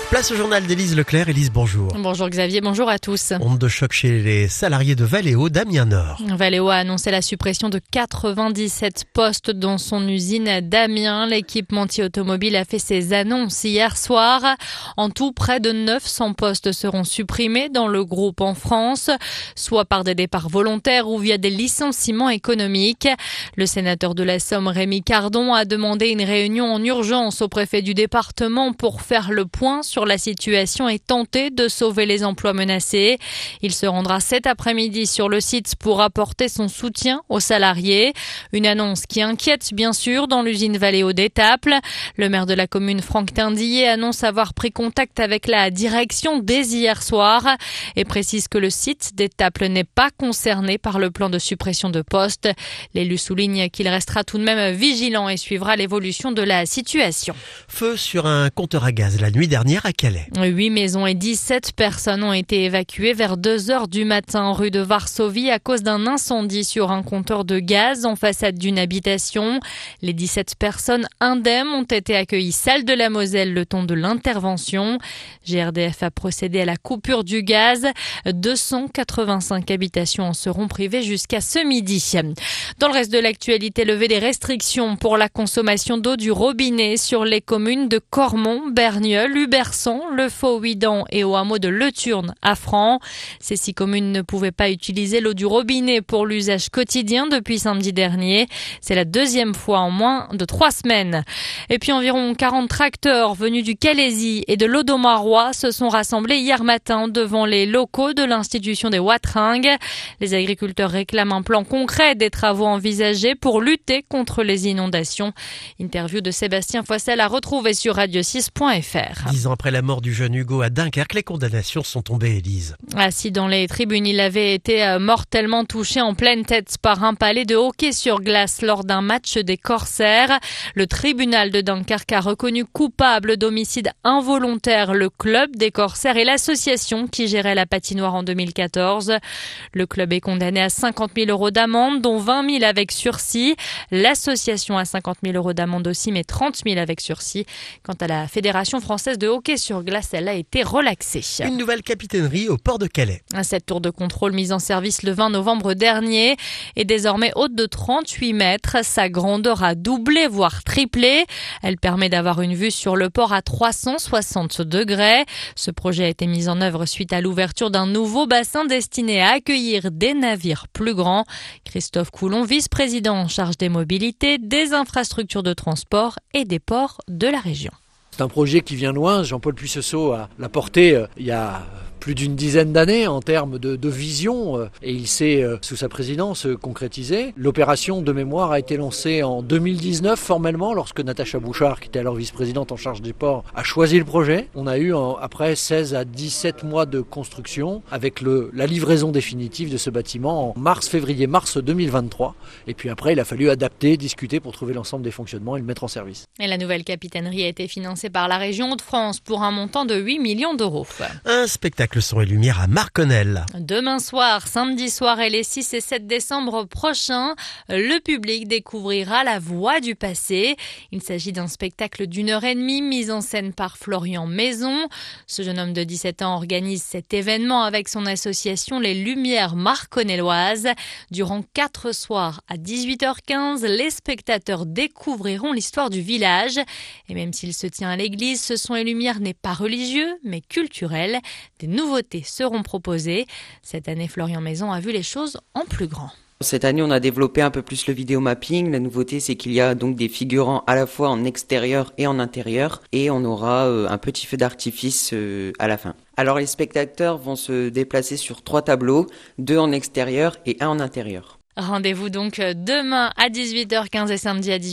Place au journal d'Élise Leclerc. Élise, bonjour. Bonjour Xavier, bonjour à tous. Onde de choc chez les salariés de Valeo d'Amiens Nord. Valeo a annoncé la suppression de 97 postes dans son usine d'Amiens. L'équipementier automobile a fait ses annonces hier soir. En tout, près de 900 postes seront supprimés dans le groupe en France, soit par des départs volontaires ou via des licenciements économiques. Le sénateur de la Somme, Rémi Cardon, a demandé une réunion en urgence au préfet du département pour faire le point sur la situation et tenter de sauver les emplois menacés. Il se rendra cet après-midi sur le site pour apporter son soutien aux salariés. Une annonce qui inquiète bien sûr dans l'usine Valeo d'Étaples. Le maire de la commune, Franck Tindillet, annonce avoir pris contact avec la direction dès hier soir et précise que le site d'Étaples n'est pas concerné par le plan de suppression de postes. L'élu souligne qu'il restera tout de même vigilant et suivra l'évolution de la situation. Feu sur un compteur à gaz la nuit dernière à Calais. 8 maisons et 17 personnes ont été évacuées vers 2h du matin rue de Varsovie à cause d'un incendie sur un compteur de gaz en façade d'une habitation. Les 17 personnes indemnes ont été accueillies salle de la Moselle le temps de l'intervention. GRDF a procédé à la coupure du gaz. 285 habitations en seront privées jusqu'à ce midi. Dans le reste de l'actualité, lever des restrictions pour la consommation d'eau du robinet sur les communes de Cormont, Bernieul, Huberson, Le Faux-Huidan et au hameau de Le Turne à Franc. Ces 6 communes ne pouvaient pas utiliser l'eau du robinet pour l'usage quotidien depuis samedi dernier. C'est la deuxième fois en moins de 3 semaines. Et puis environ 40 tracteurs venus du Calaisis et de l'Audomarois se sont rassemblés hier matin devant les locaux de l'institution des Watringues. Les agriculteurs réclament un plan concret des travaux envisagés pour lutter contre les inondations. Interview de Sébastien Foissel à retrouver sur radio6.fr. 10 ans après la mort du jeune Hugo à Dunkerque, les condamnations sont tombées, Élise. Assis dans les tribunes, il avait été mortellement touché en pleine tête par un palais de hockey sur glace lors d'un match des Corsaires. Le tribunal de Dunkerque a reconnu coupable d'homicide involontaire le club des Corsaires et l'association qui gérait la patinoire en 2014. Le club est condamné à 50 000 € d'amende, dont 20 000 avec sursis. L'association à 50 000 € d'amende aussi, mais 30 000 avec sursis. Quant à la Fédération française de hockey sur glace, elle a été relaxée. Une nouvelle capitainerie au port de Calais. Cette tour de contrôle mise en service le 20 novembre dernier est désormais haute de 38 mètres. Sa grandeur a doublé, voire triplé. Elle permet d'avoir une vue sur le port à 360 degrés. Ce projet a été mis en œuvre suite à l'ouverture d'un nouveau bassin destiné à accueillir des navires plus grands. Christophe Coulon, vice-président en charge des mobilités, des infrastructures de transport et des ports de la région. C'est un projet qui vient loin. Jean-Paul Puissesseau l'a porté il y a plus d'une dizaine d'années en termes de vision et il s'est, sous sa présidence, concrétisé. L'opération de mémoire a été lancée en 2019 formellement lorsque Natacha Bouchard, qui était alors vice-présidente en charge des ports, a choisi le projet. On a eu après 16 à 17 mois de construction avec la livraison définitive de ce bâtiment en février-mars 2023. Et puis après, il a fallu adapter, discuter pour trouver l'ensemble des fonctionnements et le mettre en service. Et la nouvelle capitainerie a été financée par la région Hauts-de-France pour un montant de 8 millions d'euros. Un spectacle son et lumière à Marconnel. Demain soir, samedi soir et les 6 et 7 décembre prochains, le public découvrira La Voix du passé. Il s'agit d'un spectacle d'1h30 mis en scène par Florian Maison. Ce jeune homme de 17 ans organise cet événement avec son association Les Lumières Marconnelloises. Durant 4 soirs à 18h15, les spectateurs découvriront l'histoire du village. Et même s'il se tient à l'église, ce son et lumière n'est pas religieux, mais culturel. Des nouveautés seront proposées. Cette année, Florian Maison a vu les choses en plus grand. Cette année, on a développé un peu plus le vidéo mapping. La nouveauté, c'est qu'il y a donc des figurants à la fois en extérieur et en intérieur. Et on aura un petit feu d'artifice à la fin. Alors, les spectateurs vont se déplacer sur 3 tableaux, 2 en extérieur et 1 en intérieur. Rendez-vous donc demain à 18h15 et samedi à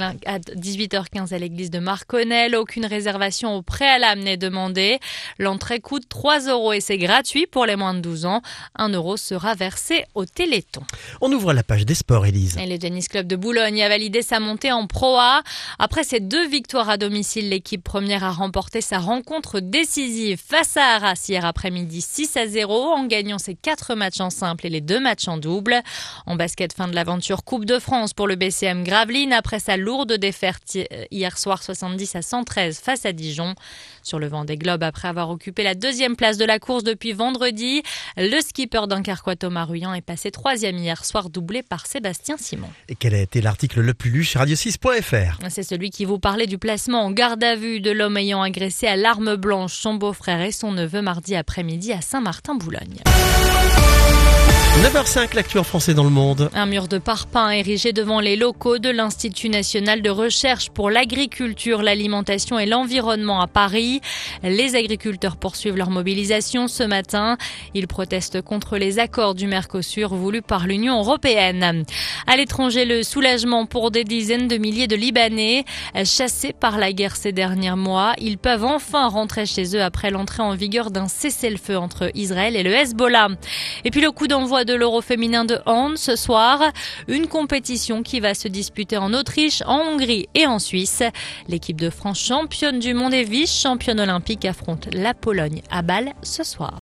18h15 à l'église de Marconnel. Aucune réservation au préalable n'est demandée. L'entrée coûte 3 € et c'est gratuit pour les moins de 12 ans. 1 € sera versé au Téléthon. On ouvre la page des sports, Élise. Et le Tennis Club de Boulogne a validé sa montée en Pro A. Après ses 2 victoires à domicile, l'équipe première a remporté sa rencontre décisive face à Arras hier après-midi 6-0 en gagnant ses 4 matchs en simple et les 2 matchs en double. En En basket, fin de l'aventure Coupe de France pour le BCM Gravelines après sa lourde défaite hier soir 70-113 face à Dijon. Sur le Vendée Globe, après avoir occupé la 2e place de la course depuis vendredi, le skipper dunkerquois Thomas Ruyant est passé 3e hier soir, doublé par Sébastien Simon. Et quel a été l'article le plus lu sur radio6.fr? C'est celui qui vous parlait du placement en garde à vue de l'homme ayant agressé à l'arme blanche son beau-frère et son neveu mardi après-midi à Saint-Martin-Boulogne. 9h05, l'actu en français dans le monde. Un mur de parpaing érigé devant les locaux de l'Institut national de recherche pour l'agriculture, l'alimentation et l'environnement à Paris. Les agriculteurs poursuivent leur mobilisation ce matin. Ils protestent contre les accords du Mercosur voulus par l'Union européenne. À l'étranger, le soulagement pour des dizaines de milliers de Libanais chassés par la guerre ces derniers mois. Ils peuvent enfin rentrer chez eux après l'entrée en vigueur d'un cessez-le-feu entre Israël et le Hezbollah. Et puis le coup d'envoi de l'Euro féminin de hand ce soir. Une compétition qui va se disputer en Autriche, en Hongrie et en Suisse. L'équipe de France championne du monde et vice-championne olympique affronte la Pologne à Bâle ce soir.